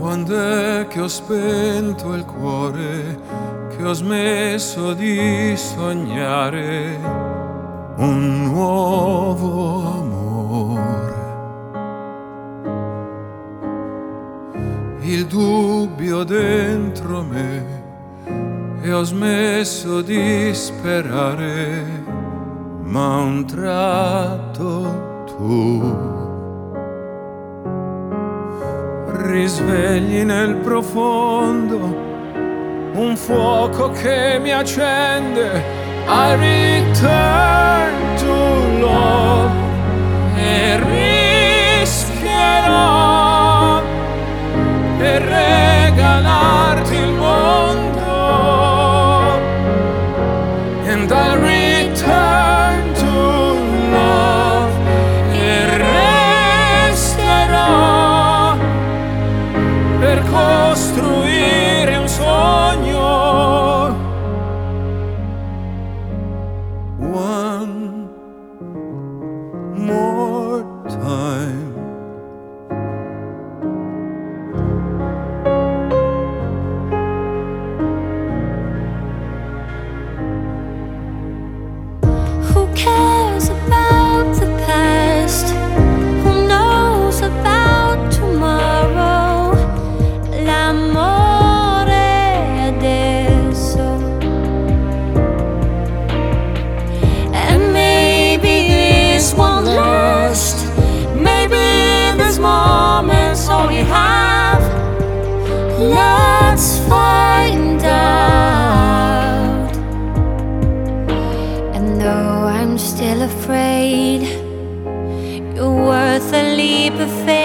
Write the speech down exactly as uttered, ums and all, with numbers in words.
Quando è che ho spento il cuore, che ho smesso di sognare un nuovo amore? Il dubbio dentro me e ho smesso di sperare, ma a un tratto tu risvegli nel profondo un fuoco che mi accende. I return to love e rischierò per regalarti il mondo. And I return to love e resterò per costruire un sogno. One more time. Who cares about the past? Who knows about tomorrow? L'amore adesso. And maybe this won't last. Maybe this moment's all we have. Let's find out. And though I'm still afraid, you're worth a leap of faith.